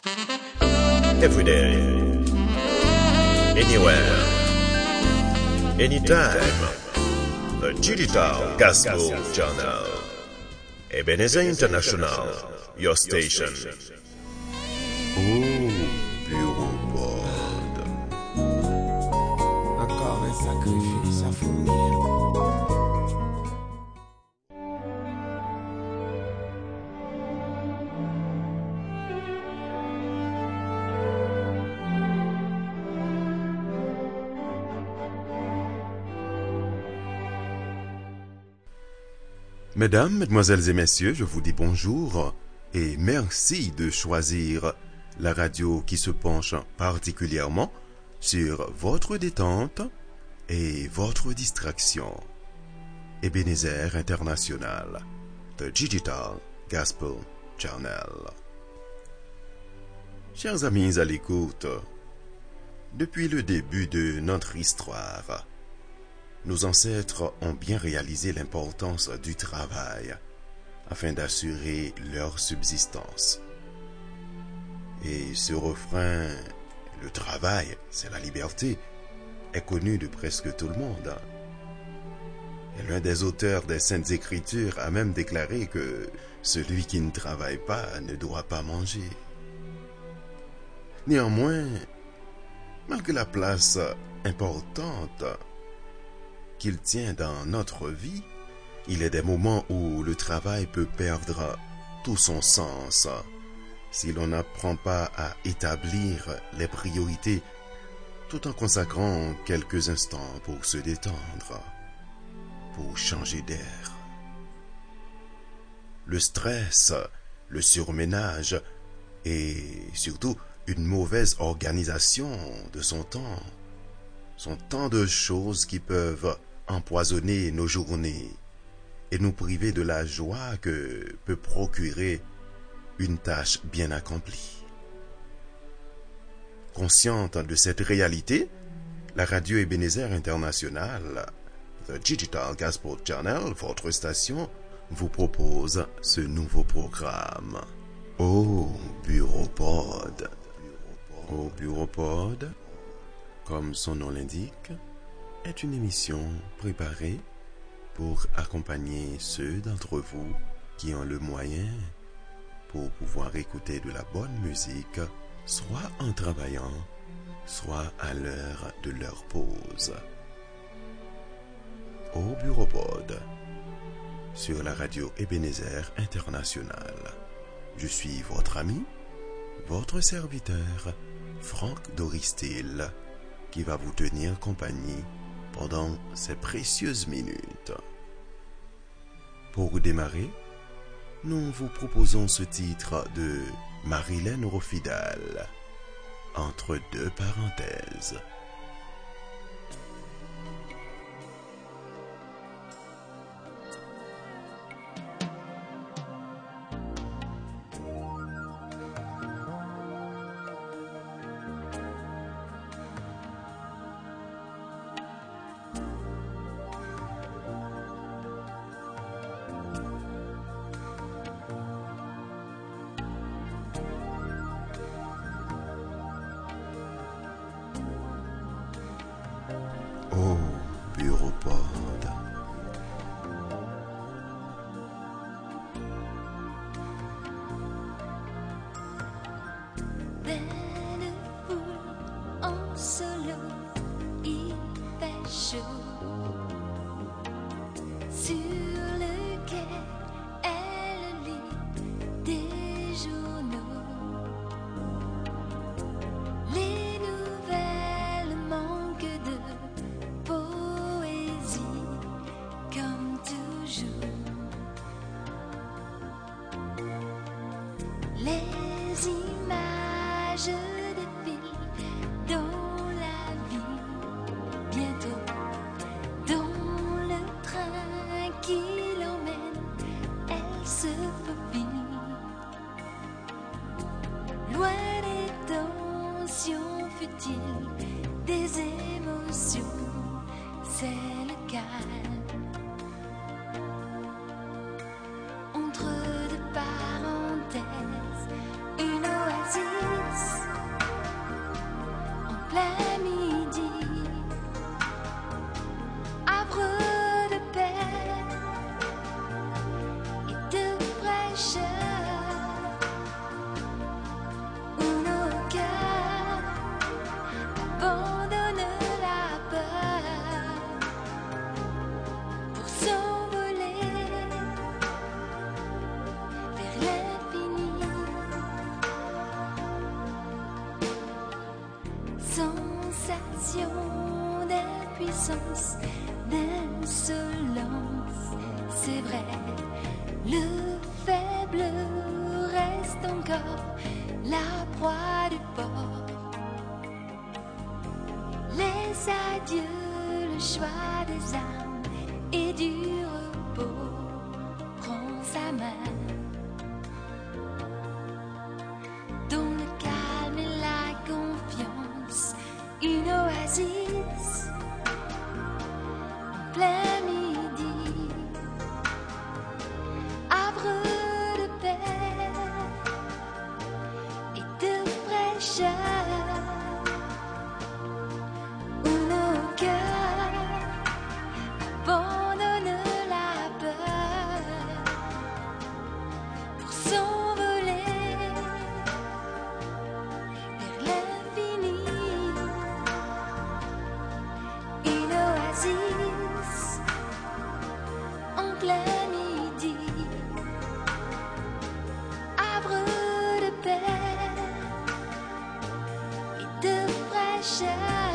Every day, anywhere, anytime. The Digital Gospel Channel. Ebenezer International, your station. Oh, Bureau Pod. Encore un sacrifice à fournir. Mesdames, mesdemoiselles et messieurs, je vous dis bonjour et merci de choisir la radio qui se penche particulièrement sur votre détente et votre distraction. Ebenezer International, The Digital Gospel Channel. Chers amis à l'écoute, depuis le début de notre histoire, nos ancêtres ont bien réalisé l'importance du travail afin d'assurer leur subsistance. Et ce refrain, le travail, c'est la liberté, est connu de presque tout le monde. Et l'un des auteurs des Saintes Écritures a même déclaré que celui qui ne travaille pas ne doit pas manger. Néanmoins, malgré la place importante qu'il tient dans notre vie, il est des moments où le travail peut perdre tout son sens si l'on n'apprend pas à établir les priorités tout en consacrant quelques instants pour se détendre, pour changer d'air. Le stress, le surménage et surtout une mauvaise organisation de son temps sont tant de choses qui peuvent empoisonner nos journées et nous priver de la joie que peut procurer une tâche bien accomplie. Consciente de cette réalité, la radio Ebenezer International, The Digital Gospel Channel, votre station, vous propose ce nouveau programme. Oh, Bureau Pod. Oh, Bureau Pod, comme son nom l'indique, est une émission préparée pour accompagner ceux d'entre vous qui ont le moyen pour pouvoir écouter de la bonne musique, soit en travaillant, soit à l'heure de leur pause. Au Bureau Pod, sur la radio Ebenezer International. Je suis votre ami, votre serviteur, Franck Doristil, qui va vous tenir compagnie pendant ces précieuses minutes. Pour démarrer, nous vous proposons ce titre de Marilyn Rofidal, Entre deux parenthèses. Oh, Bureau Pod. Belle foule en solo, il fait chaud. Sur le quai, elle lit des journaux. Les nouvelles manquent de poésie, comme toujours. Les images défilent dans la vie, bientôt dans le train qui l'emmène, elle se faufile. Loin des tensions futiles, des émotions, c'est le calme. Entre deux parenthèses, une oasis. sens d'insolence. C'est vrai, le faible reste encore la proie du porc. Les adieux, le choix des âmes et du repos. Prends sa main. Dans le calme et la confiance, une oasis en plein midi, havre de paix et de fraîcheur, où nos cœurs abandonnent la peur pour s'envoler vers l'infini. Une oasis en plein midi, havre de paix et de fraîcheur,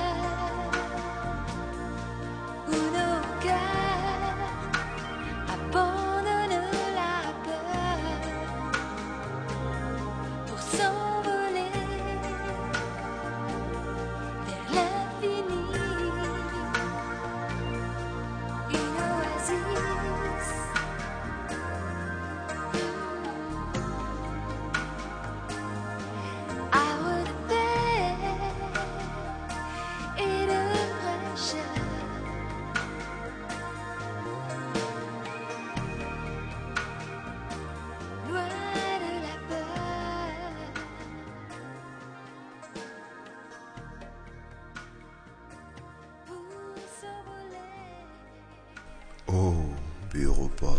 où nos cœurs abandonnent la peur pour s'envoler vers l'infini. Une oasis, havre de paix et de fraîcheur, loin de la peur. Pour s'envoler. Oh, Bureau-Pod.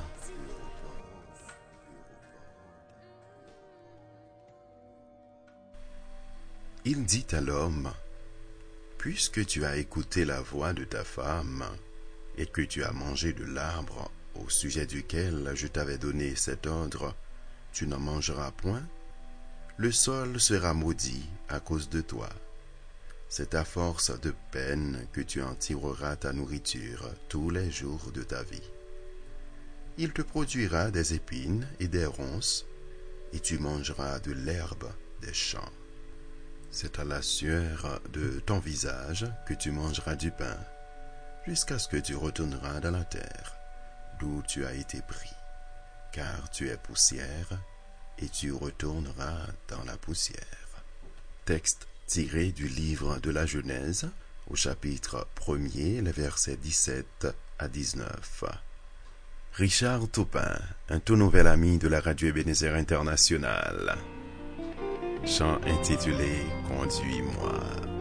Il dit à l'homme, puisque tu as écouté la voix de ta femme et que tu as mangé de l'arbre au sujet duquel je t'avais donné cet ordre, tu n'en mangeras point, le sol sera maudit à cause de toi. C'est à force de peine que tu en tireras ta nourriture tous les jours de ta vie. Il te produira des épines et des ronces, et tu mangeras de l'herbe des champs. C'est à la sueur de ton visage que tu mangeras du pain, jusqu'à ce que tu retourneras dans la terre, d'où tu as été pris, car tu es poussière, et tu retourneras dans la poussière. Texte tiré du livre de la Genèse, au chapitre 1er, les versets 17 à 19. Richard Taupin, un tout nouvel ami de la radio Ebenezer International. Chant intitulé « Conduis-moi ».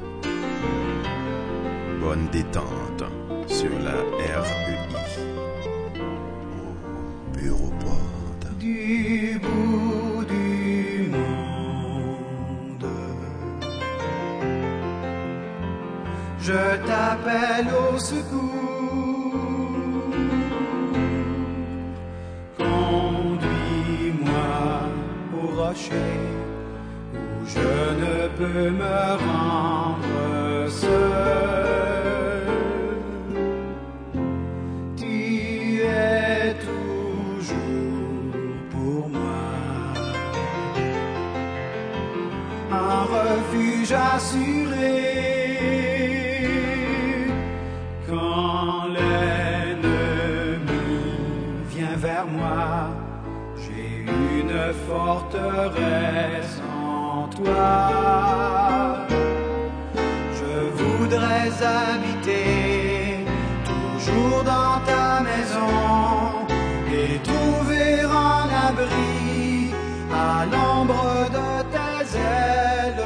Bonne détente sur la REI. Au Bureau-Pod. Du bout du monde, je t'appelle au secours. Conduis-moi au rocher où je ne peux me rendre seul. Tu es toujours pour moi un refuge assuré quand l'ennemi vient vers moi. J'ai une forteresse en toi. Je voudrais habiter toujours dans ta maison et trouver un abri à l'ombre de tes ailes.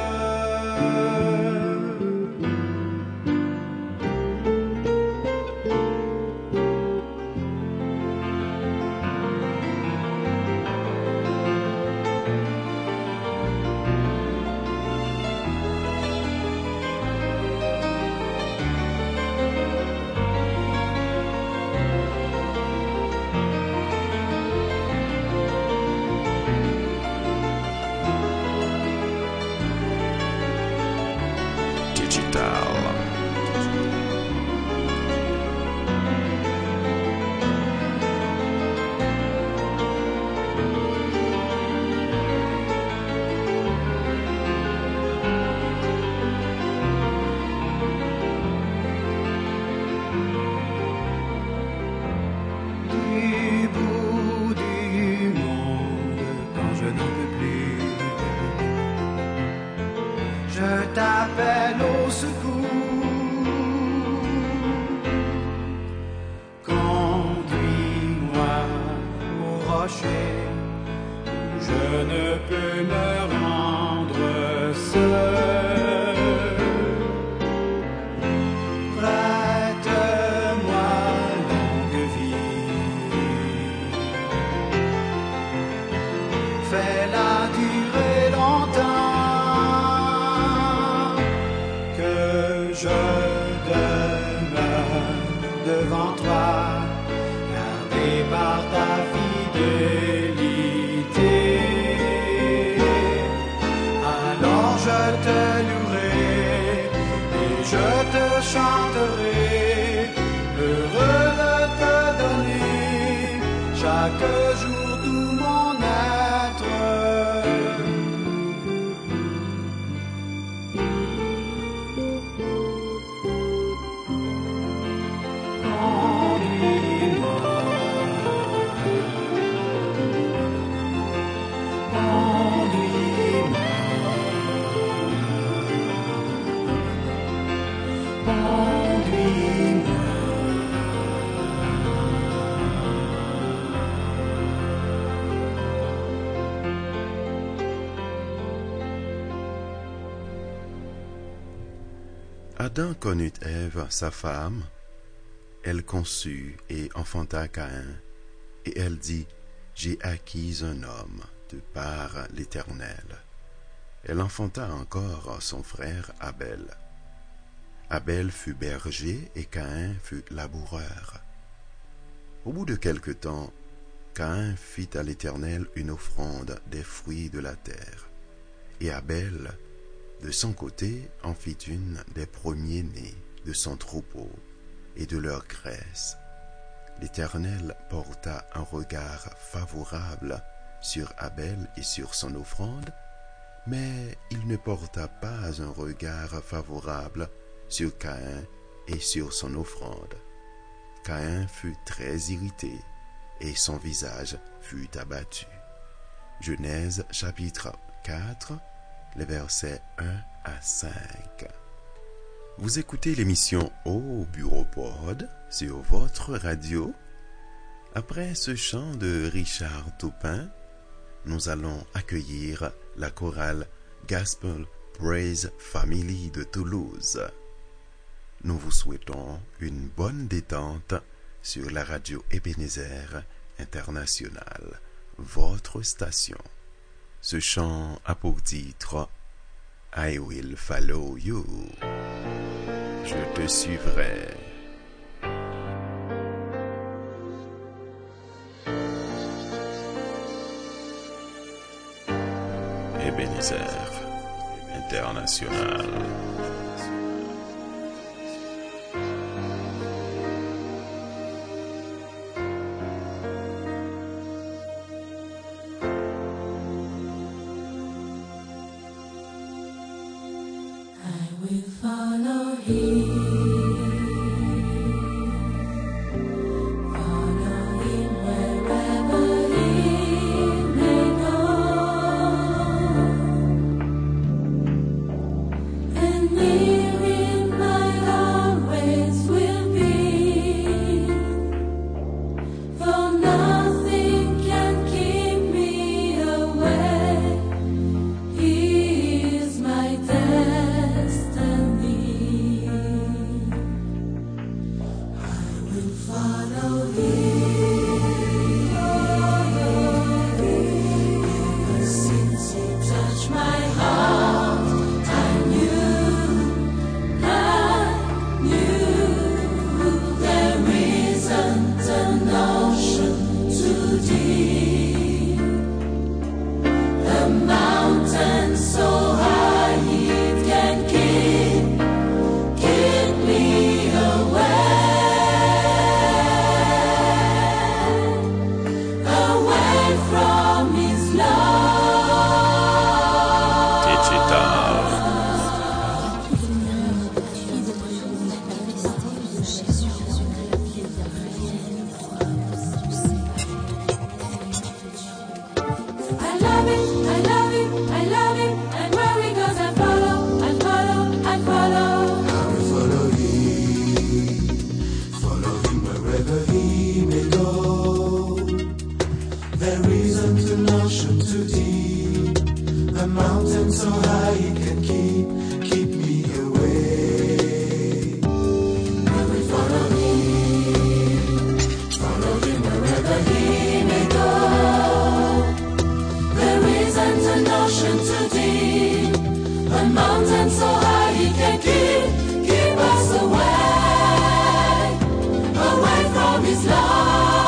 t'appelle au secours. Conduis-moi au rocher, je ne peux me rendre seul. Prête-moi longue vie, fais-la durer longtemps, que je demeure devant toi, gardé par ta fidélité. Alors je te louerai et je te chanterai, heureux de te donner chaque jour tout mon être. Adam connut Ève, sa femme. Elle conçut et enfanta Caïn. Et elle dit, j'ai acquis un homme de par l'Éternel. Elle enfanta encore son frère Abel. Abel fut berger et Caïn fut laboureur. Au bout de quelque temps, Caïn fit à l'Éternel une offrande des fruits de la terre. Et Abel, de son côté, en fit une des premiers-nés de son troupeau et de leur graisse. L'Éternel porta un regard favorable sur Abel et sur son offrande, mais il ne porta pas un regard favorable sur Caïn et sur son offrande. Caïn fut très irrité et son visage fut abattu. Genèse chapitre 4, les versets 1 à 5. Vous écoutez l'émission Au Bureau Pod sur votre radio. Après ce chant de Richard Taupin, nous allons accueillir la chorale Gospel Praise Family de Toulouse. Nous vous souhaitons une bonne détente sur la radio Ebenezer International, votre station. Ce chant a pour titre I will follow you. Je te suivrai. Ebenezer International. He is my destiny. The mountain so high it can keep me away. I will follow him wherever he may go. There isn't an ocean too deep, a mountain so high he can keep us away from his love.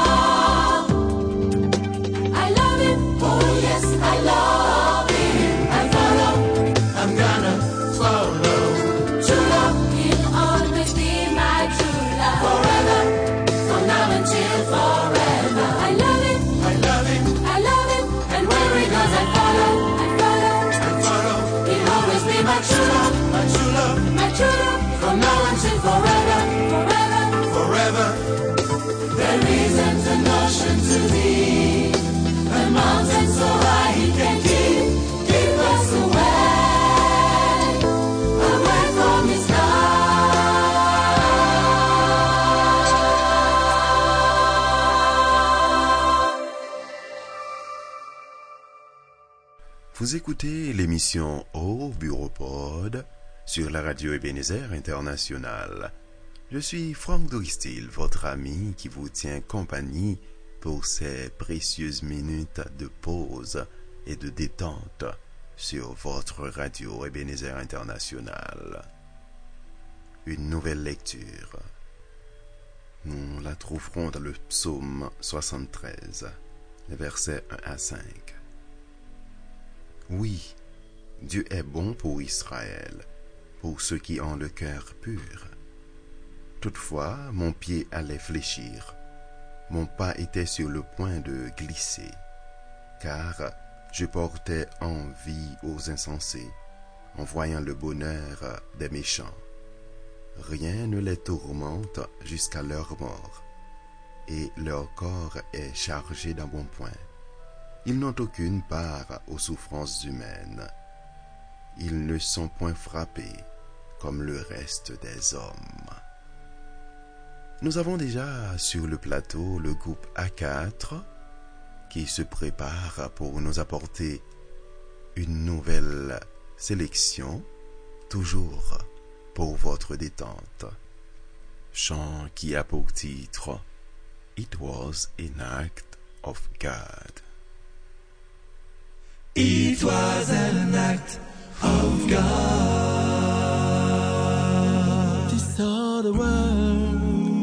I love him, oh yes, I love him. I follow, I'm gonna follow. true love, he'll always be my true love. Forever, from now until forever. I love him, I love him, I love him, and where he goes I follow. I follow. He'll always be my true love, My true love, my true love. From now until forever, forever. there isn't an ocean too deep, a mountain so high he can keep us away from his love. Vous écoutez l'émission Au Bureau Pod sur la radio Ebenezer International. Je suis Franck Doristil, votre ami qui vous tient compagnie pour ces précieuses minutes de pause et de détente sur votre radio Ebenezer International. Une nouvelle lecture. Nous la trouverons dans le psaume 73, les versets 1 à 5. Oui, Dieu est bon pour Israël, pour ceux qui ont le cœur pur. Toutefois, mon pied allait fléchir, mon pas était sur le point de glisser, car je portais envie aux insensés, en voyant le bonheur des méchants. Rien ne les tourmente jusqu'à leur mort, et leur corps est chargé d'embonpoint. Ils n'ont aucune part aux souffrances humaines. Ils ne sont point frappés comme le reste des hommes. Nous avons déjà sur le plateau le groupe A4 qui se prépare pour nous apporter une nouvelle sélection, toujours pour votre détente. Chant qui a pour titre It Was an Act of God. It was an act of God. He saw the world.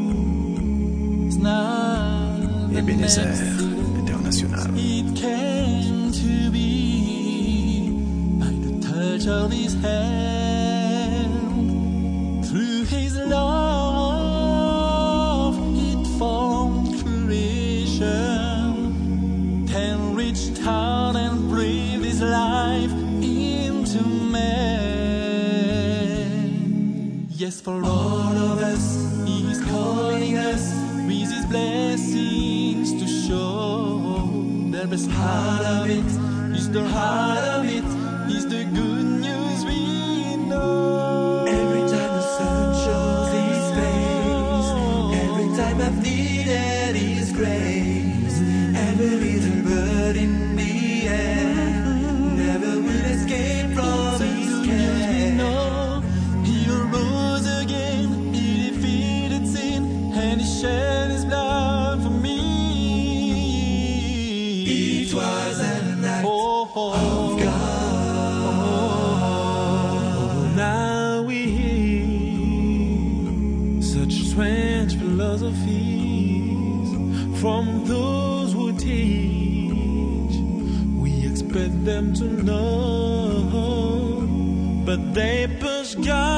Ebenezer International. It came to be by the touch of his hand. Through his love, it formed creation. Then reached out and breathed his life into man. Yes, for all of us, he is calling us with his blessings to show. The best part of it is the heart of it, is the good news we know. Every time the sun shows his face, every time I've needed his grace, every little bird in the air never will escape from his care. He arose again, he defeated sin, and he shed his blood for me. It was an act of God. Now we hear such strange philosophies from those who teach. We expect them to know, but they push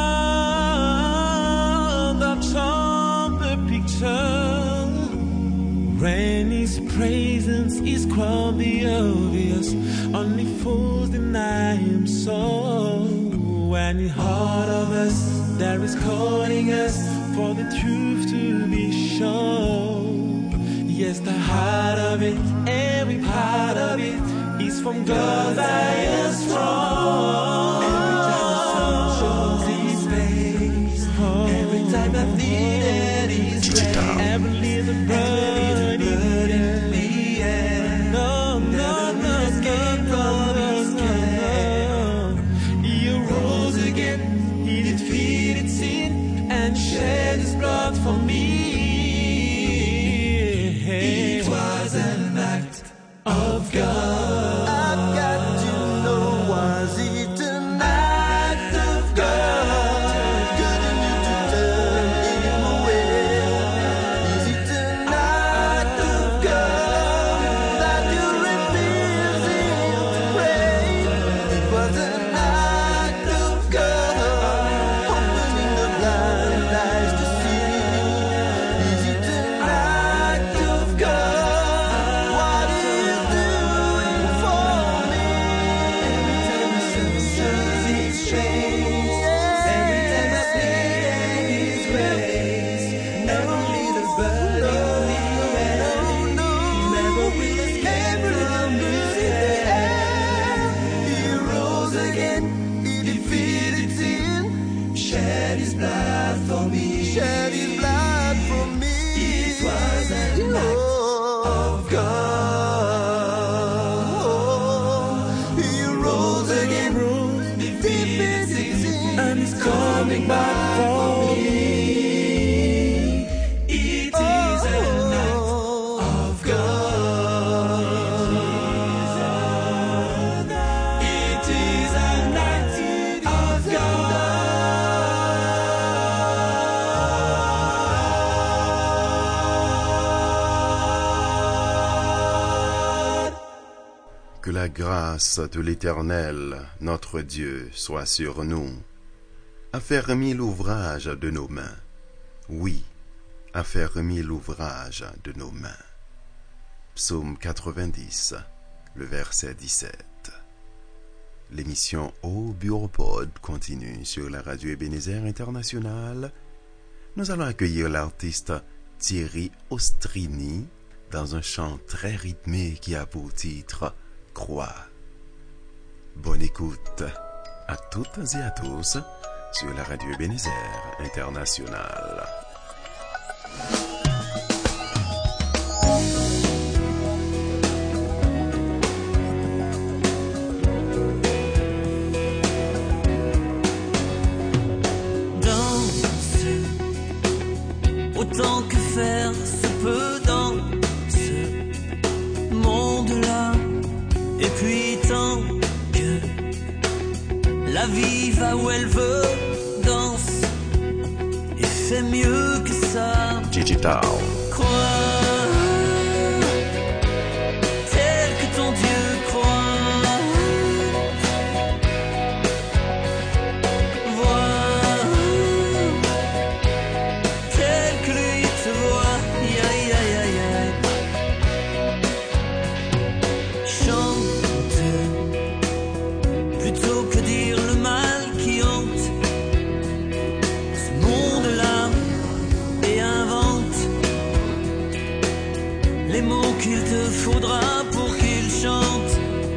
God out of the picture. When his presence is quite the obvious, only fools deny him so. When the heart of us there is calling us for the truth to be shown. Yes, the heart of it, every part of it is from God's highest throne. Every time the sun shows his face, every time I've needed his grace, every little bird in the air, no, escape from his care. coming back for me. It is an act of God. It is an act of God. Que la grâce de l'Éternel, notre Dieu, soit sur nous. Affermis l'ouvrage de nos mains. Oui, affermis l'ouvrage de nos mains. Psaume 90, le verset 17. L'émission Au Bureau-Pod continue sur la radio Ebenezer International. Nous allons accueillir l'artiste Thierry Ostrini dans un chant très rythmé qui a pour titre Croix. Bonne écoute à toutes et à tous sur la radio Ebenezer International. Danse autant que faire se peut dans ce monde-là. Et puis tant que la vie va où elle veut, danse et fais mieux que ça. Digital. Crois tel que ton Dieu croit. Vois tel que lui te voit. Aïe, aïe, aïe, aïe. Chante plutôt que dire le mal qui hante ce monde-là et invente les mots qu'il te faudra pour qu'il chante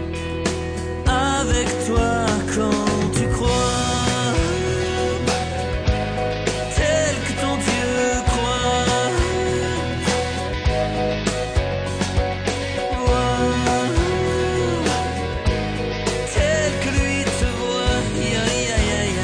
avec toi quand tu crois tel que ton Dieu croit. Vois tel que lui te voit. Aïe, aïe, aïe, aïe.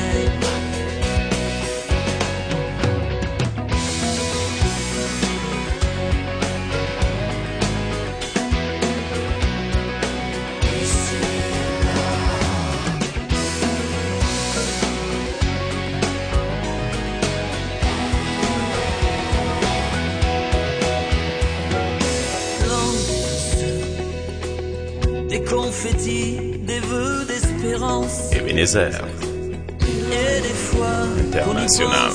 Lance des confettis, des vœux d'espérance Ebenezer et des fois International.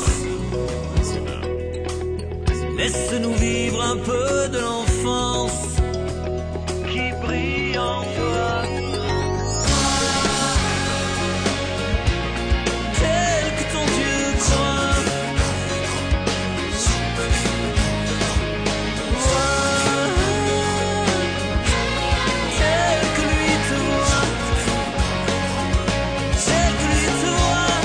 laisse-nous vivre un peu de l'enfance qui brille en toi. Tel que ton Dieu croit. Vois tel que lui te voit. Tel que lui te voit.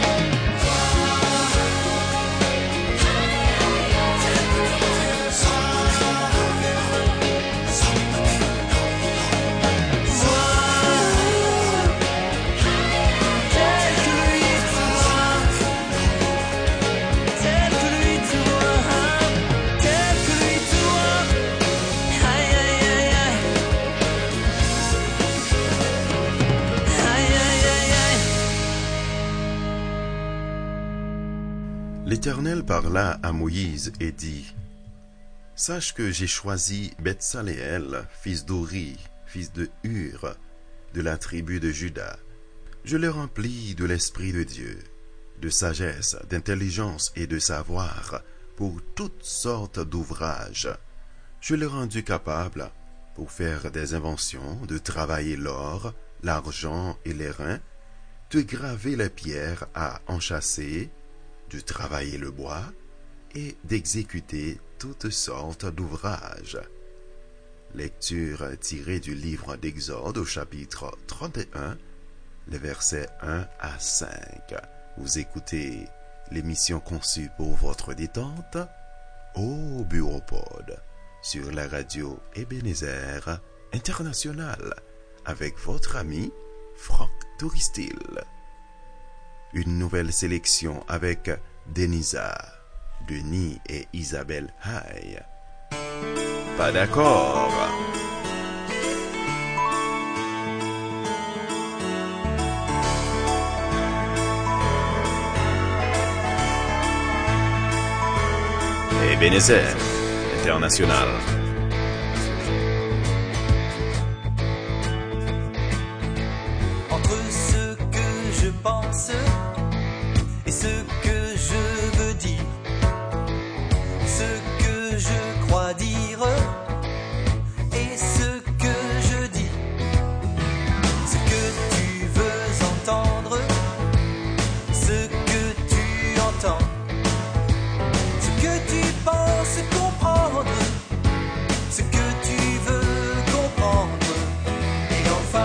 L'Éternel parla à Moïse et dit: Sache que j'ai choisi Betsaléel, fils d'Ori, fils de Hur, de la tribu de Juda. Je le remplis de l'Esprit de Dieu, de sagesse, d'intelligence et de savoir pour toutes sortes d'ouvrages. Je l'ai rendu capable pour faire des inventions, de travailler l'or, l'argent et l'airain, de graver les pierres à enchâsser, de travailler le bois et d'exécuter toutes sortes d'ouvrages. Lecture tirée du livre d'Exode au chapitre 31, les versets 1 à 5. Vous écoutez l'émission conçue pour votre détente au Bureau-Pod sur la radio Ebenezer International avec votre ami Franck Touristil. une nouvelle sélection avec Denisa, Denis et Isabelle Haye. Pas d'accord. Ebenezer International. Entre ce que je pense et ce que je veux dire, ce que je crois dire et ce que je dis, ce que tu veux entendre, ce que tu entends, ce que tu penses comprendre, ce que tu veux comprendre, et enfin,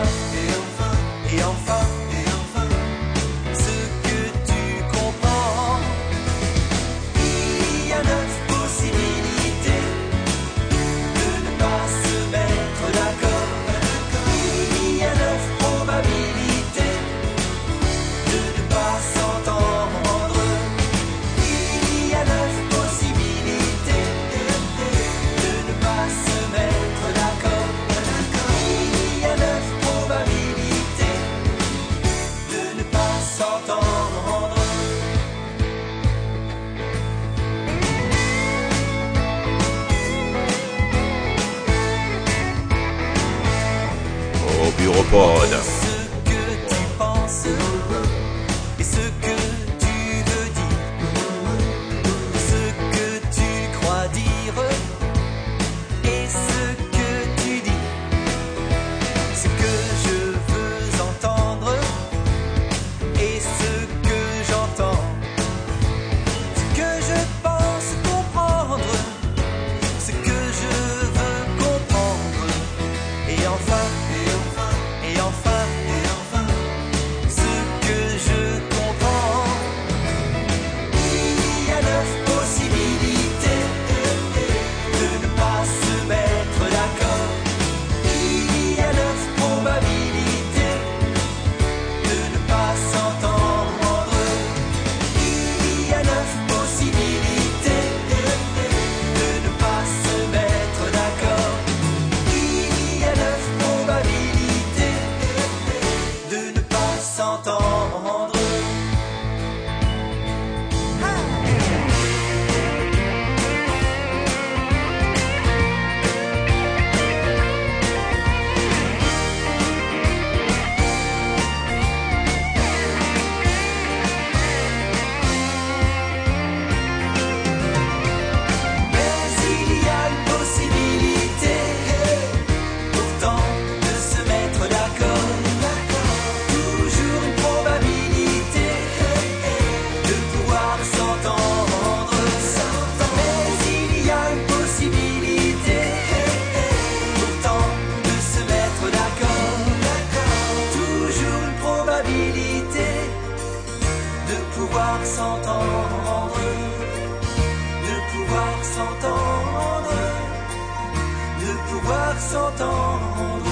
ce que tu comprends. Il y a 9 possibilités de ne pas se mettre d'accord. Il y a 9 probabilités de ne pas s'entendre. Il y a 9 possibilités de ne pas se mettre d'accord. Il y a 9 probabilités de ne pas s'entendre. Au bureau pod. Ce que tu penses et ce que tu veux dire, ce que tu crois dire et ce que tu dis, ce que je veux entendre et ce que j'entends, ce que je pense comprendre, ce que je veux comprendre, et enfin, ce que je comprends. Il y a 9 possibilités de ne pas se mettre d'accord. Il y a 9 probabilités de ne pas s'entendre. Il y a 9 possibilités de ne pas se mettre d'accord. Il y a 9 probabilités de ne pas s'entendre. Mais il y a une possibilité pourtant de se mettre d'accord. Toujours une probabilité de pouvoir s'entendre. Mais il y a une possibilité pourtant de se mettre d'accord. Toujours une probabilité de pouvoir s'entendre. De pouvoir s'entendre. De pouvoir s'entendre.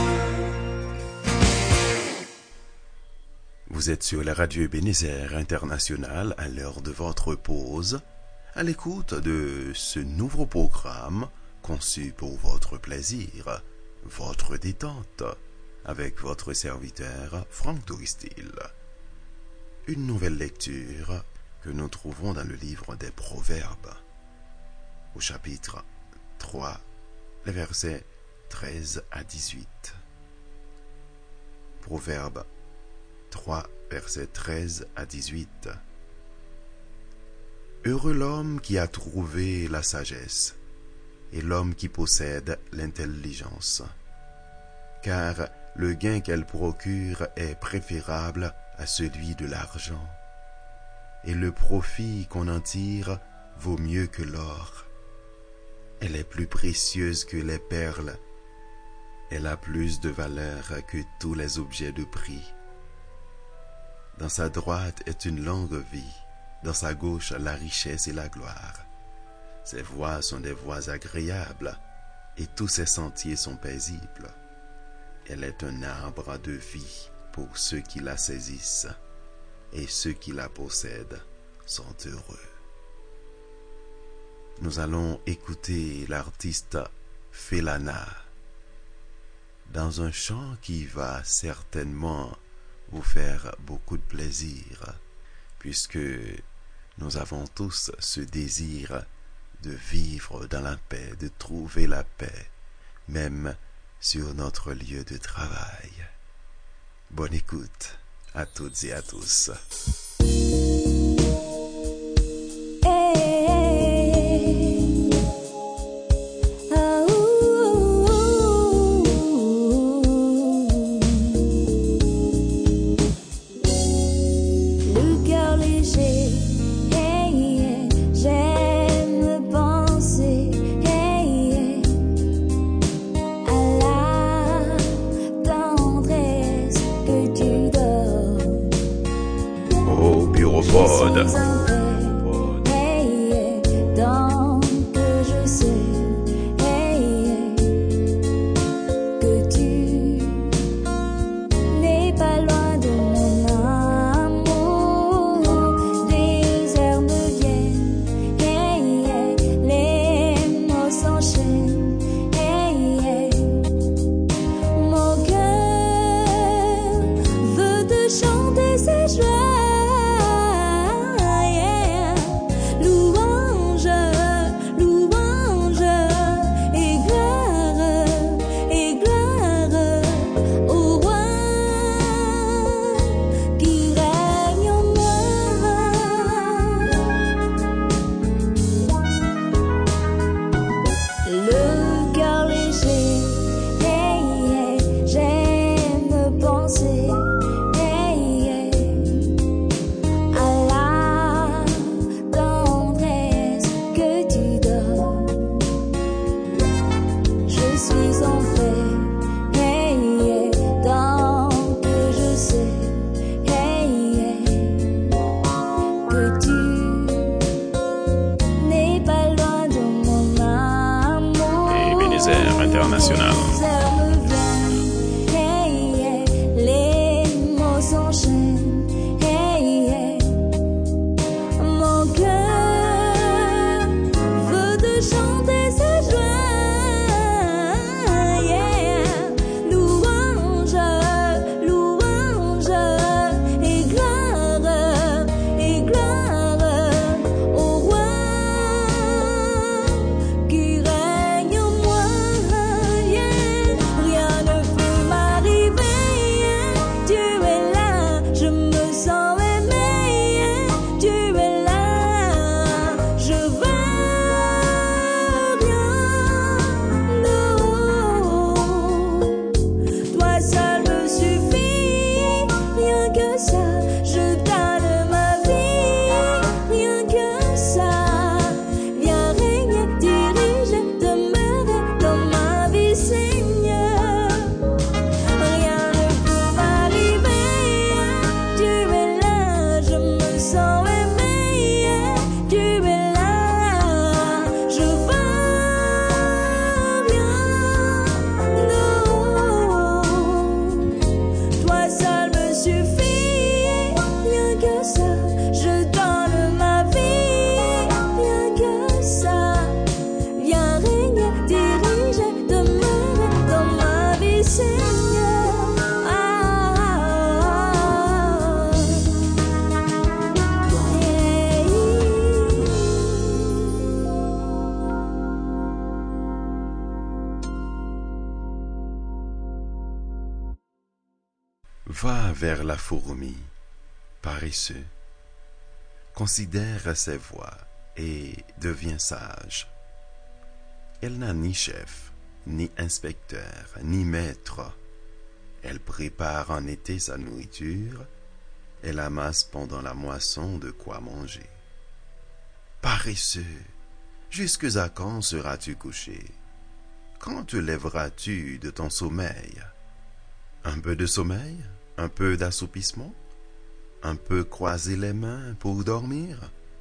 Vous êtes sur la radio Ebenezer International à l'heure de votre pause, à l'écoute de ce nouveau programme conçu pour votre plaisir, votre détente, avec votre serviteur Franck Touristil. Une nouvelle lecture que nous trouvons dans le livre des Proverbes, au chapitre 3, les versets 13 à 18. Proverbes 3, versets 13 à 18. Heureux l'homme qui a trouvé la sagesse et l'homme qui possède l'intelligence, car le gain qu'elle procure est préférable à celui de l'argent, et le profit qu'on en tire vaut mieux que l'or. Elle est plus précieuse que les perles, elle a plus de valeur que tous les objets de prix. Dans sa droite est une longue vie, dans sa gauche la richesse et la gloire. Ses voies sont des voies agréables, et tous ses sentiers sont paisibles. Elle est un arbre de vie pour ceux qui la saisissent, et ceux qui la possèdent sont heureux. Nous allons écouter l'artiste Felana dans un chant qui va certainement vous faire beaucoup de plaisir, puisque nous avons tous ce désir de vivre dans la paix, de trouver la paix, même sur notre lieu de travail. Bonne écoute à toutes et à tous. International. Va vers la fourmi, paresseux, considère ses voies et deviens sage. Elle n'a ni chef, ni inspecteur, ni maître. Elle prépare en été sa nourriture, elle amasse pendant la moisson de quoi manger. Paresseux, jusque à quand seras-tu couché? Quand te lèveras-tu de ton sommeil? Un peu de sommeil? Un peu d'assoupissement? Un peu croiser les mains pour dormir?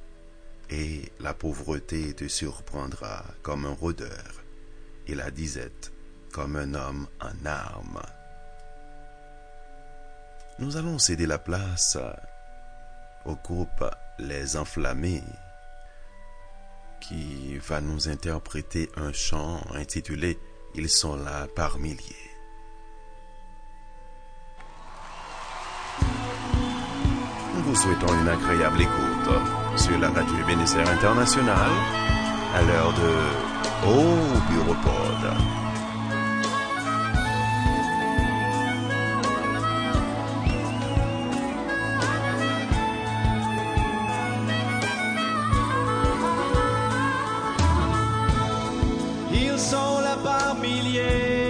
Et la pauvreté te surprendra comme un rôdeur, et la disette comme un homme en armes. Nous allons céder la place au groupe Les Enflammés qui va nous interpréter un chant intitulé « Ils sont là par milliers ». Nous vous souhaitons une agréable écoute sur la radio Ebenezer International à l'heure de Oh Bureau Pod. Ils sont là par milliers,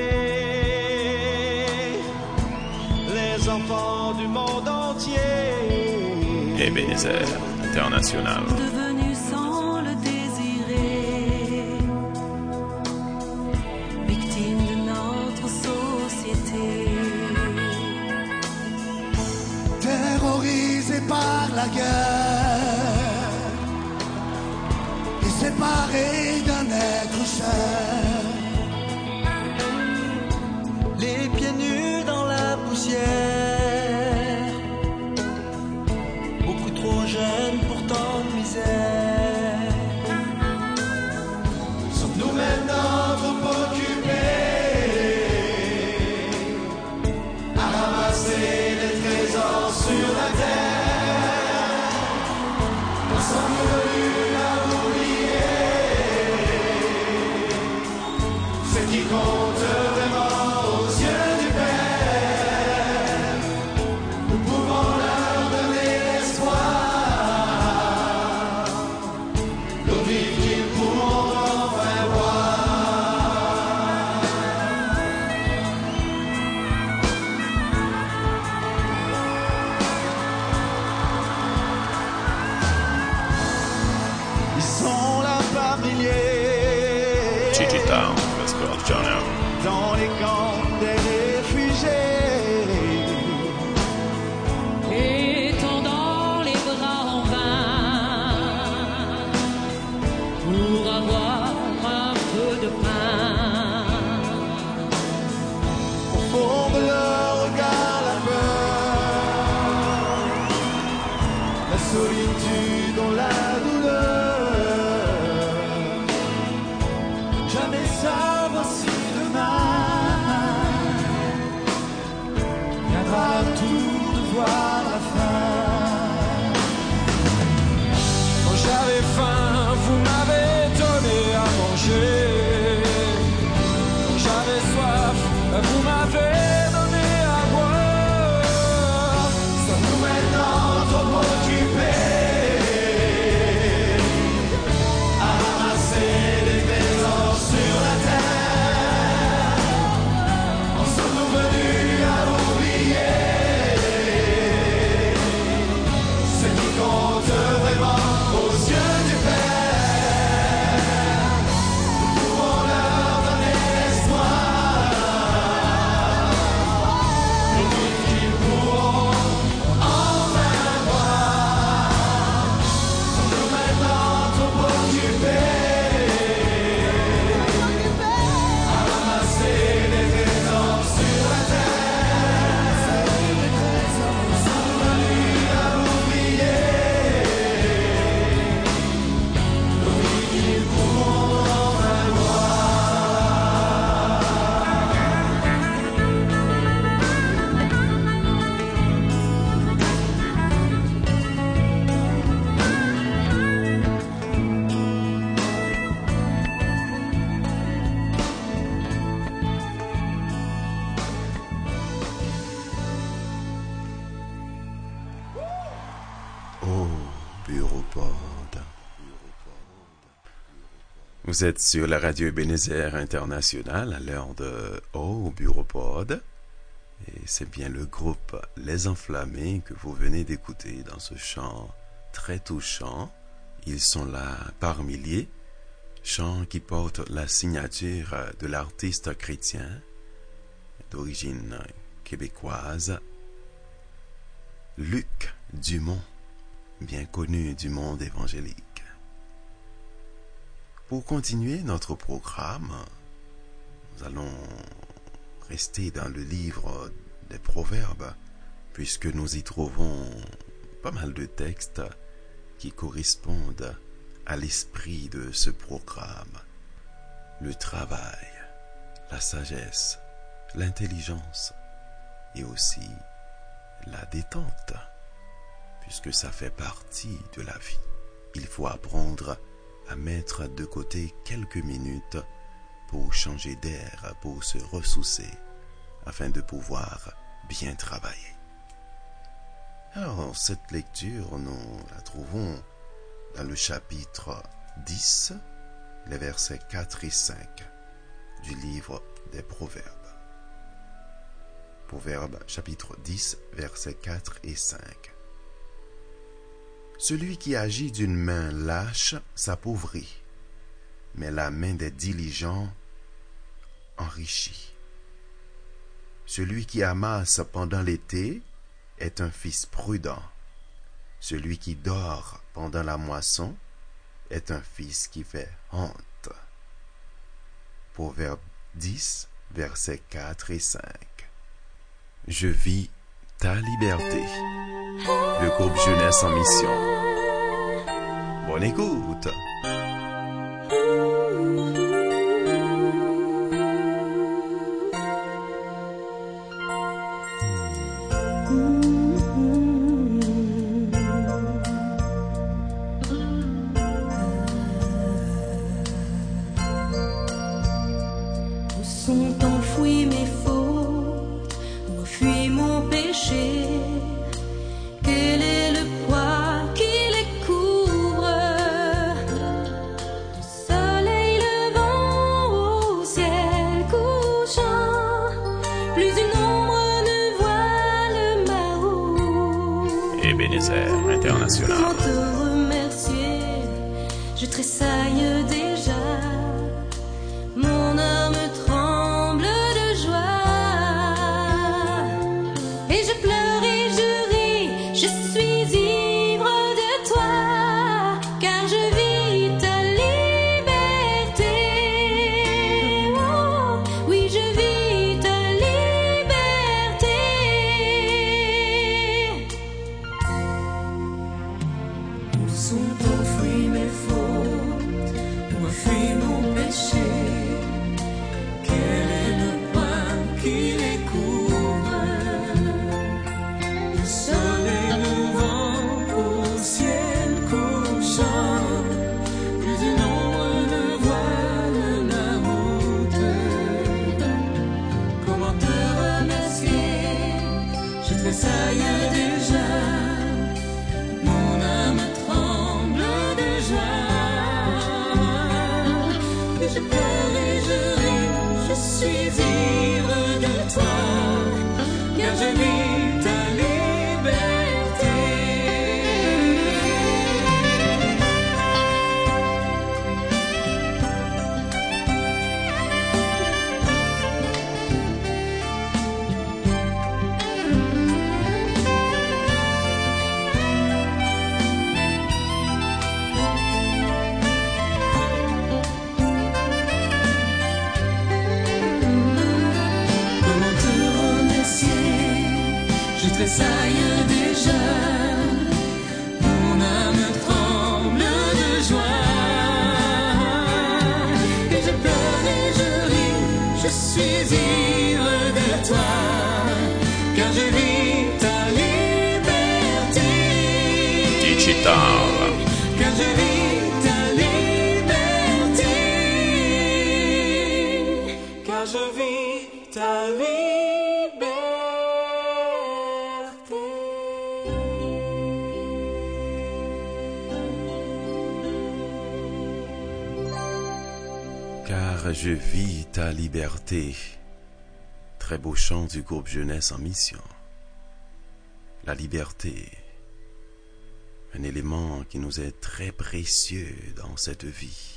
les enfants du monde entier. Ebenezer International. Devenus sans le désirer, victimes de notre société. Terrorisés par la guerre et séparés d'un être cher. Les pieds nus dans la poussière, beaucoup trop jeunes pour tant de misère. Sommes-nous maintenant trop occupés à ramasser des trésors sur la terre? Sommes-nous venus à oublier ce qui compte vraiment aux yeux du Père? Nous pouvons leur donner l'espoir, l'eau vive qu'ils pourront enfin boire. Ils sont là par milliers Digital Gospel Channel. dans les camps des réfugiés. Étendant les bras en vain pour avoir un peu de pain. Au fond de leur regard, la peur, la solitude dans la douleur. Jamais savoir si demain viendra le tour de voir la fin. Quand j'avais faim, vous m'avez donné à manger. Quand j'avais soif, vous m'avez donné à boire. Sommes-nous maintenant trop occupés à ramasser des trésors sur la terre? En sommes-nous venus à oublier ce qui compte vraiment aux yeux du Père? Nous pouvons leur donner l'espoir, l'eau vive qu'ils pourront enfin boire. Sommes-nous maintenant trop occupés à ramasser des trésors sur la terre? Sommes-nous venus à oublier l'eau vive qu'ils pourront enfin boire? Oh Bureau Pod. Vous êtes sur la radio Ebenezer International à l'heure de Oh Bureau Pod. Et c'est bien le groupe Les Enflammés que vous venez d'écouter dans ce chant très touchant. Ils sont là par milliers. Chant qui porte la signature de l'artiste chrétien d'origine québécoise, Luc Dumont, bien connu du monde évangélique. Pour continuer notre programme, nous allons rester dans le livre des Proverbes, puisque nous y trouvons pas mal de textes qui correspondent à l'esprit de ce programme. Le travail, la sagesse, l'intelligence et aussi la détente, puisque ça fait partie de la vie. Il faut apprendre à mettre de côté quelques minutes pour changer d'air, pour se ressourcer, afin de pouvoir bien travailler. Alors, cette lecture, nous la trouvons dans le chapitre 10, les versets 4 et 5 du livre des Proverbes. Proverbes, chapitre 10, versets 4 et 5. Celui qui agit d'une main lâche s'appauvrit, mais la main des diligents enrichit. Celui qui amasse pendant l'été est un fils prudent. Celui qui dort pendant la moisson est un fils qui fait honte. Proverbe 10, versets 4 et 5. Je vis ta liberté. Le groupe Jeunesse en mission. Bonne écoute. Où sont enfouies mes fautes? Où fuit mon péché? Quel est le poids qui les couvre? Du soleil levant au ciel couchant, plus une ombre ne voile ma route. Ebenezer International. Comment te remercier? Je tressaille déjà. Mon âme tremble de joie. Et je pleure et je ris. Je suis ivre de toi. Car je vis ta liberté. Oh, oui, je vis ta liberté. Où sont enfouies mes fautes? Où a fui mon péché? Quel est le pain qui les couvre? Le soleil levant au ciel couchant, plus une ombre ne voile ma route. Comment te remercier? Je tressaille déjà. Mon âme tremble de joie. Et je pleure et je ris. Je suis ivre de toi. Car je vis ta liberté. Comment te remercier? Je tressaille déjà. Mon âme tremble de joie. Et je pleure et je ris. Je suis ivre de toi. Car je vis ta liberté. Digital. Car je vis ta liberté. Car je vis ta liberté. Car je vis ta liberté. Très beau chant du groupe Jeunesse en mission. La liberté, un élément qui nous est très précieux dans cette vie.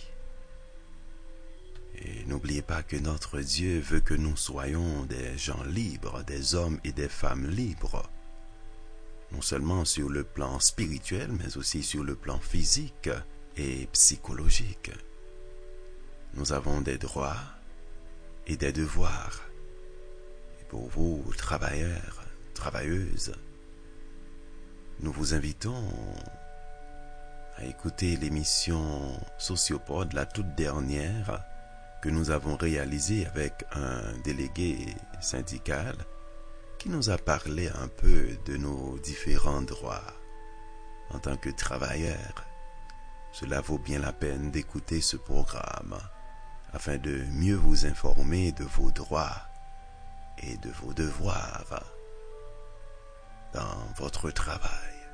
Et n'oubliez pas que notre Dieu veut que nous soyons des gens libres, des hommes et des femmes libres. Non seulement sur le plan spirituel, mais aussi sur le plan physique et psychologique. Nous avons des droits et des devoirs. Et pour vous, travailleurs, travailleuses, nous vous invitons à écouter l'émission Sociopod, la toute dernière que nous avons réalisée avec un délégué syndical qui nous a parlé un peu de nos différents droits en tant que travailleurs. Cela vaut bien la peine d'écouter ce programme afin de mieux vous informer de vos droits et de vos devoirs dans votre travail.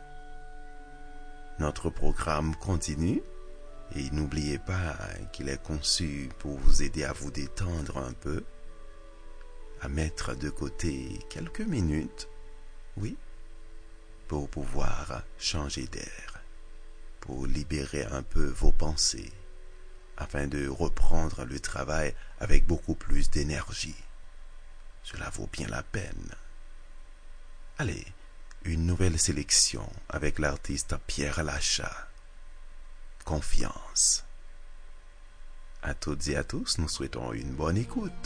Notre programme continue et n'oubliez pas qu'il est conçu pour vous aider à vous détendre un peu, à mettre de côté quelques minutes, oui, pour pouvoir changer d'air, pour libérer un peu vos pensées, afin de reprendre le travail avec beaucoup plus d'énergie. Cela vaut bien la peine. Allez, une nouvelle sélection avec l'artiste Pierre Lachat. Confiance. À toutes et à tous, nous souhaitons une bonne écoute.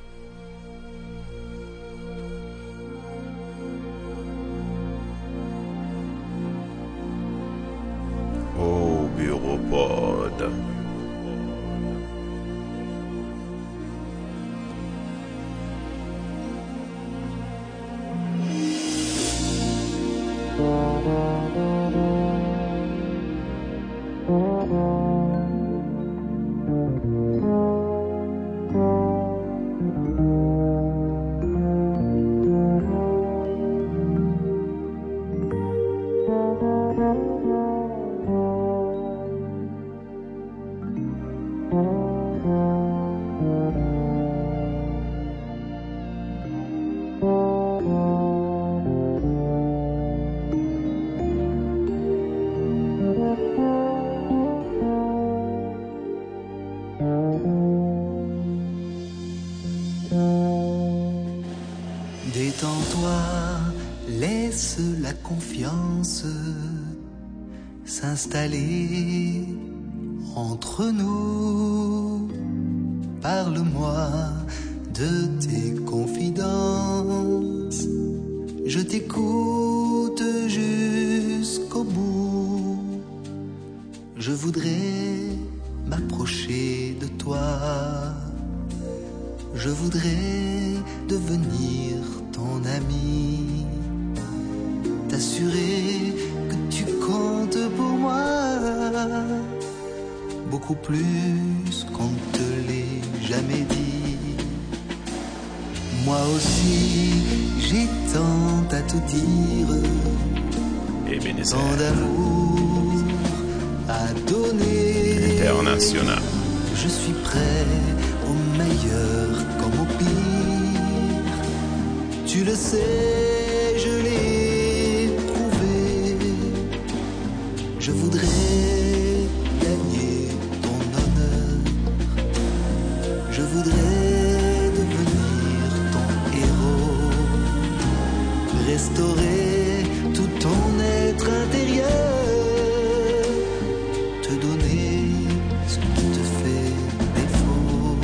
Au Bureau Pod. Détends-toi, laisse la confiance s'installer entre nous. Parle-moi de tes confidences, je t'écoute jusqu'au bout. Je voudrais m'approcher de toi, je voudrais devenir ton ami, t'assurer que tu comptes pour moi, beaucoup plus qu'on ne te l'ait jamais dit. Moi aussi, j'ai tant à te dire, Ebenezer tant d'amour à donner. International. Je suis prêt au meilleur comme au pire. Tu le sais, je l'ai prouvé. Je voudrais gagner ton honneur. Je voudrais devenir ton héros. Restaurer tout ton être intérieur. Te donner ce qui te fait défaut.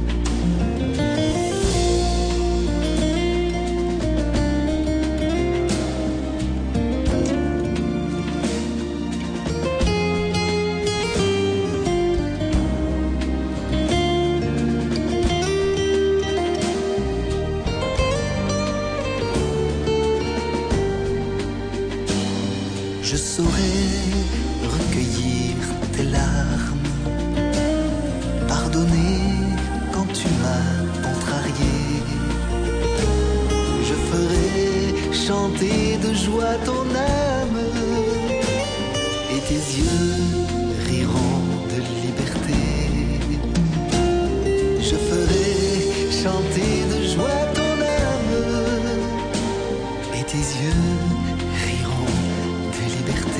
Je saurais recueillir tes larmes, pardonner quand tu m'as contrarié. Je ferai chanter de joie ton âme et tes yeux riront de liberté. Je ferai chanter de joie ton âme et tes yeux riront de liberté.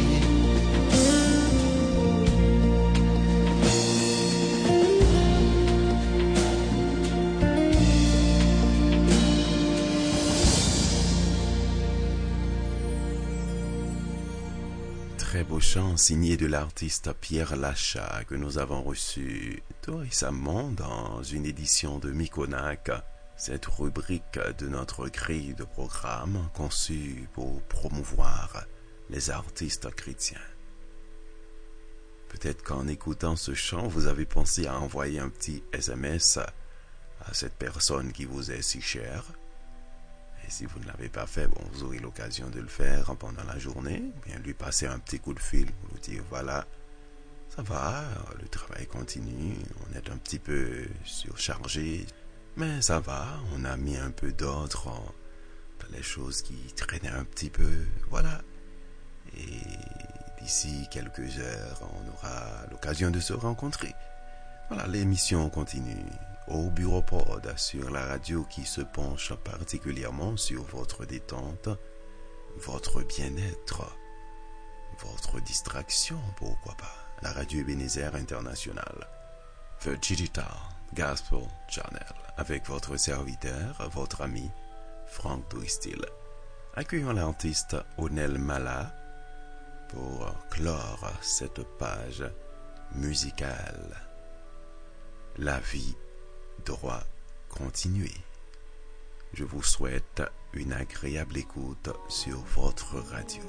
Très beau chant signé de l'artiste Pierre Lachat que nous avons reçu tout récemment dans une édition de Mikonak cette rubrique de notre grille de programme conçue pour promouvoir les artistes chrétiens. Peut-être qu'en écoutant ce chant, vous avez pensé à envoyer un petit SMS à cette personne qui vous est si chère. Et si vous ne l'avez pas fait, bon, vous aurez l'occasion de le faire pendant la journée. Bien lui passer un petit coup de fil pour lui dire voilà, ça va, le travail continue, on est un petit peu surchargé, mais ça va, on a mis un peu d'ordre dans les choses qui traînaient un petit peu, voilà. Et d'ici quelques heures, on aura l'occasion de se rencontrer. Voilà, l'émission continue au Bureau Pod sur la radio qui se penche particulièrement sur votre détente, votre bien-être, votre distraction, pourquoi pas. La radio Ebenezer International, The Digital Gospel Channel, avec votre serviteur, votre ami, Frank Twistil. Accueillons l'artiste Onel Mala pour clore cette page musicale. La vie doit continuer. Je vous souhaite une agréable écoute sur votre radio.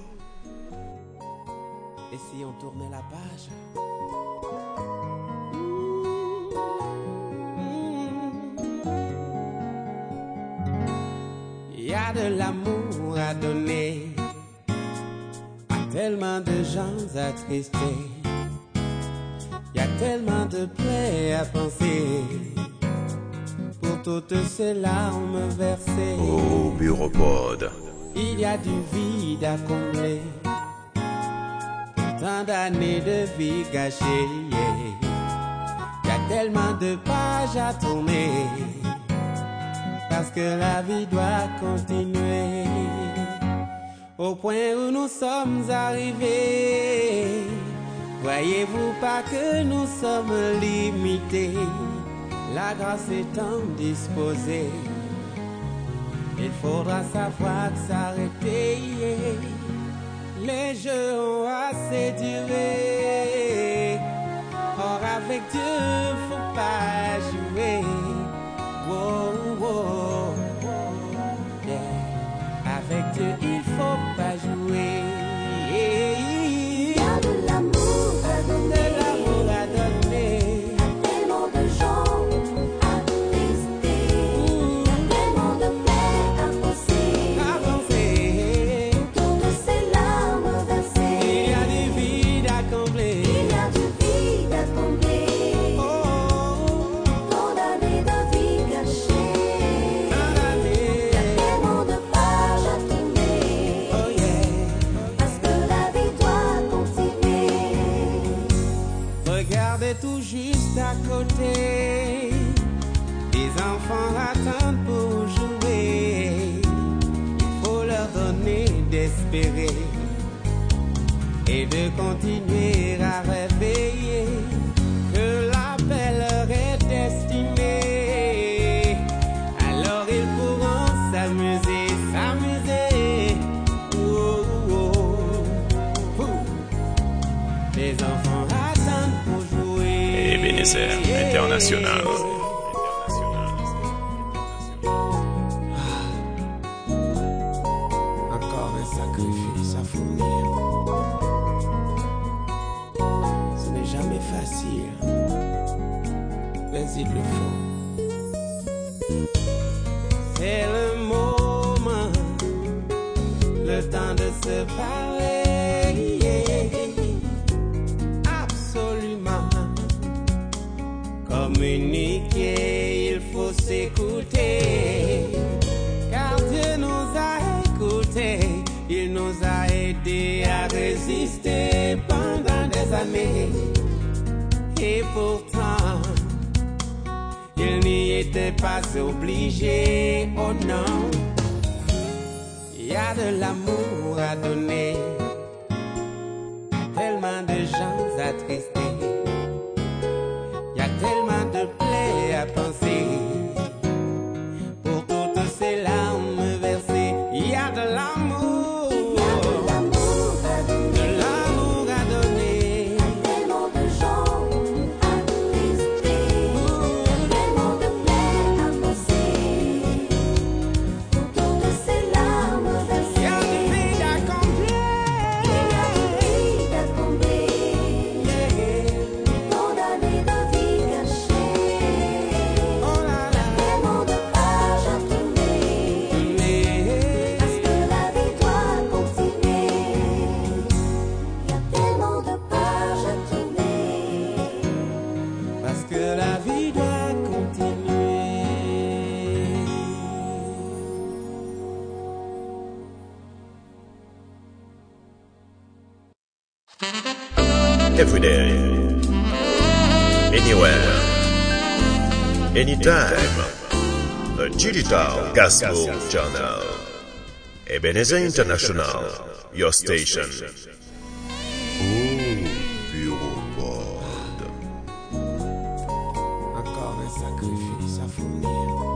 Et si on tournait la page? Il y a de l'amour à donner, à tellement de gens attristés. Il y a tellement de plaies à penser, pour toutes ces larmes versées. Au Bureau Pod, il y a du vide à combler, tant d'années de vie gâchée. Il y a tellement de pages à tourner, parce que la vie doit continuer. Au point où nous sommes arrivés, voyez-vous pas que nous sommes limités? La grâce étant disposée, il faudra savoir s'arrêter. Les jeux ont assez duré, or avec Dieu faut pas jouer. Wow, wow, yeah. Avec Dieu il faut pas jouer. Il y a de l'amour à donner, De l'amour à donner, à tellement de gens attristés. Il y a tellement de plaies à penser, avancer. toutes ces larmes versées. Il y a du vide à combler. Il y a du vide à combler, Oh, tant d'années de vie gâchée. allez. Il y a tellement de pages à tourner, Oh yeah. parce que la vie doit continuer. Regardez tout juste à côté, les enfants attendent pour jouer. Il faut leur donner d'espérer et de continuer à rêver, que la paix leur est destinée. Alors ils pourront s'amuser, s'amuser. Oh, oh, oh. Les enfants attendent pour jouer. Ebenezer International. Encore un sacrifice à fournir. Ce n'est jamais facile, mais il le faut. C'est le moment, le temps de se parler. Absolument. Communiquer, il faut s'écouter. Car Dieu nous a écoutés, il nous a aidés à résister pendant des années. Et pourtant, il n'y était pas obligé, oh non. Il y a de l'amour à donner, tellement de gens attristés. Il y a tellement de plaies à penser, pour toutes ces larmes versées. Il y a de l'amour, de l'amour à donner. Tellement de gens attristés, tellement de plaies à penser. every day, anywhere, anytime. The Digital Gospel Channel. Ebenezer International, your station. Oh, Bureau Pod. Encore un sacrifice à fournir.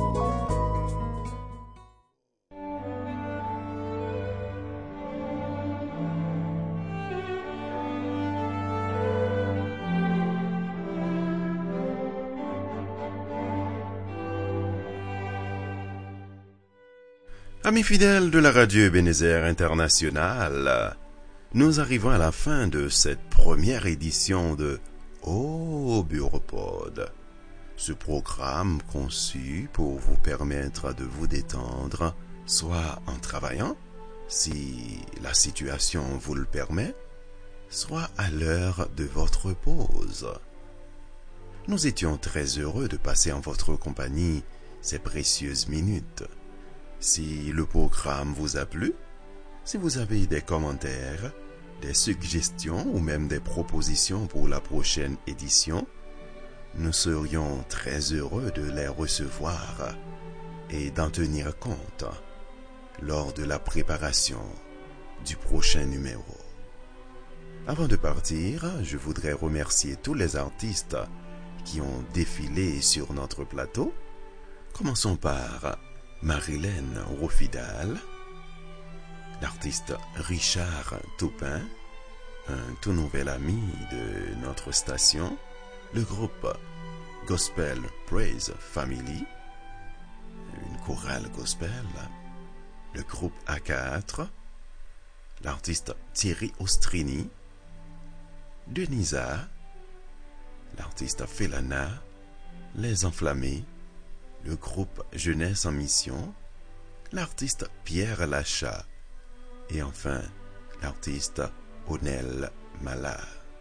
Amis fidèles de la radio Ebenezer International, nous arrivons à la fin de cette première édition de Oh Bureau Pod. Ce programme conçu pour vous permettre de vous détendre, soit en travaillant, si la situation vous le permet, soit à l'heure de votre pause. Nous étions très heureux de passer en votre compagnie ces précieuses minutes. Si le programme vous a plu, si vous avez des commentaires, des suggestions ou même des propositions pour la prochaine édition, nous serions très heureux de les recevoir et d'en tenir compte lors de la préparation du prochain numéro. Avant de partir, je voudrais remercier tous les artistes qui ont défilé sur notre plateau. Commençons par Marilyn Rofidal, l'artiste Richard Toupin, un tout nouvel ami de notre station, le groupe Gospel Praise Family, une chorale gospel, le groupe A4, l'artiste Thierry Ostrini, Denisa, l'artiste Felana, Les Enflammés, le groupe Jeunesse en Mission, l'artiste Pierre Lachat et enfin l'artiste Onel Mala.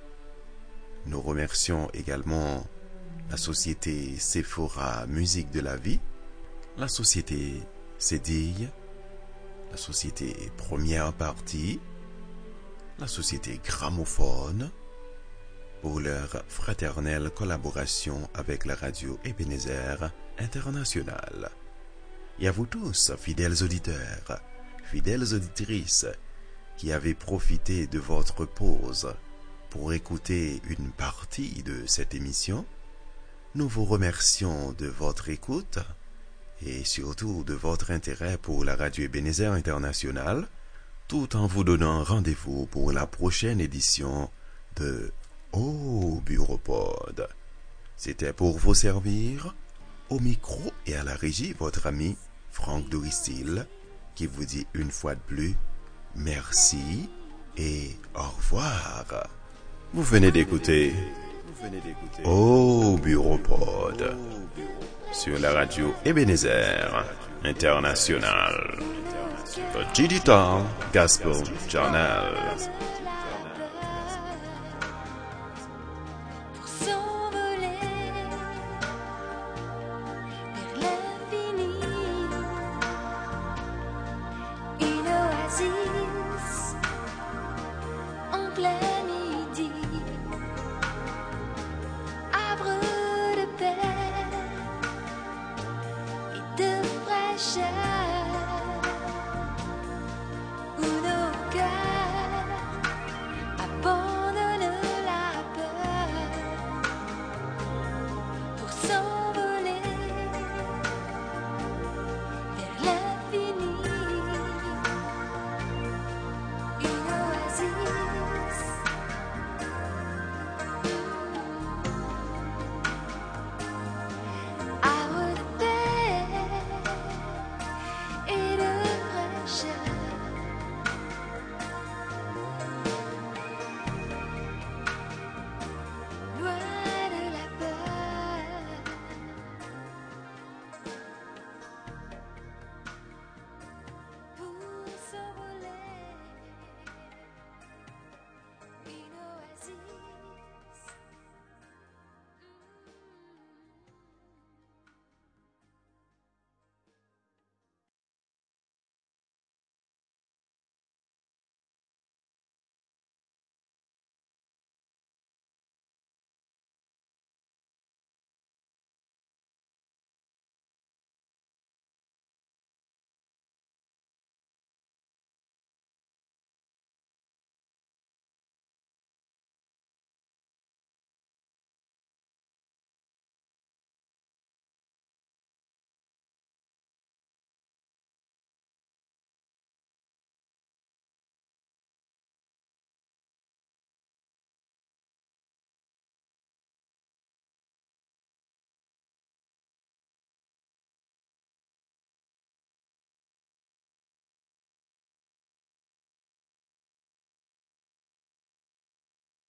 Nous remercions également la société Sephora Musique de la Vie, la société Cédille, la société Première Partie, la société Gramophone, pour leur fraternelle collaboration avec la radio Ebenezer International. Et à vous tous, fidèles auditeurs, fidèles auditrices, qui avez profité de votre pause pour écouter une partie de cette émission, nous vous remercions de votre écoute et surtout de votre intérêt pour la radio Ebenezer International, tout en vous donnant rendez-vous pour la prochaine édition de Oh Bureau Pod. C'était pour vous servir, au micro et à la régie, votre ami Franck Doristil, qui vous dit une fois de plus merci et au revoir. Vous venez d'écouter Oh Bureau Pod sur la radio Ebenezer International, the Digital Gospel Channel. Pour s'envoler vers l'infini, une oasis en plein